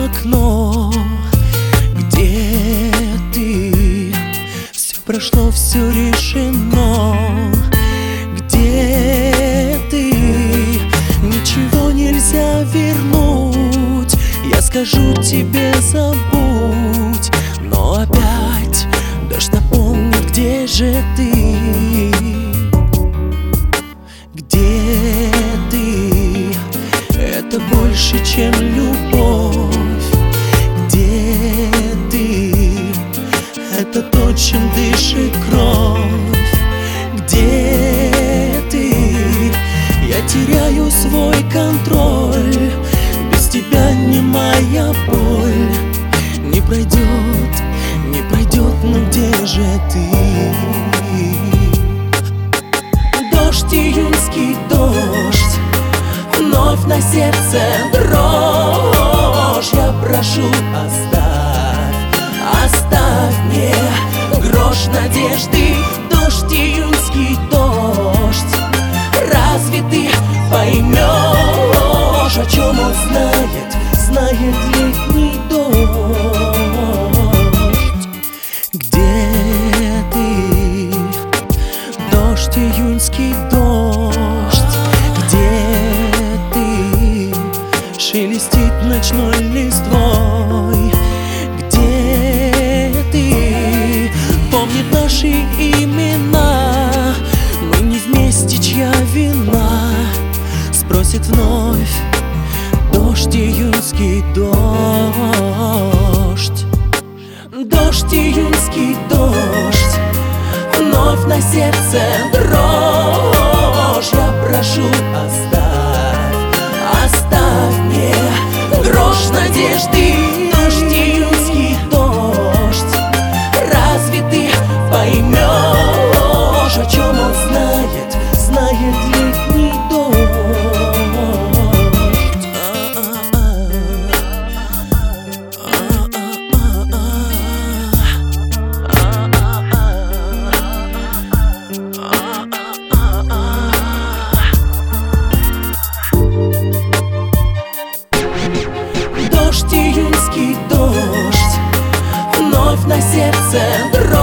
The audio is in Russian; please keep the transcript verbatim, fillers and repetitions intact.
окно. Где ты? Все прошло, все решено. Где ты? Ничего нельзя вернуть. Я скажу тебе забудь, но опять дождь напомнит, где же ты? Где ты? Это больше, чем любовь. Где ты? Это то, чем дышит кровь. Где ты? Я теряю свой контроль. Без тебя не моя боль. Не пройдет, не пройдет, но где же ты? Дождь, июньский дождь, вновь на сердце дрожь. Я прошу, оставь, оставь мне грош надежды. Дождь, июньский дождь, разве ты поймешь, о чем он знает, знает летний дождь? Где ты? Дождь, июньский дождь. Где ты? Шелестит ночной листвой. Где ты? Помнит наши имена. Мы не вместе, чья вина? Спросит вновь. Дождь, июньский дождь. Дождь, июньский дождь, вновь на сердце дрожь. Я прошу, оставь, оставь мне грош надежды. Дождь, июньский дождь, разве ты поймешь, о чем он знает, знает летний дождь? Дождь, июньский дождь, вновь на сердце дрожь.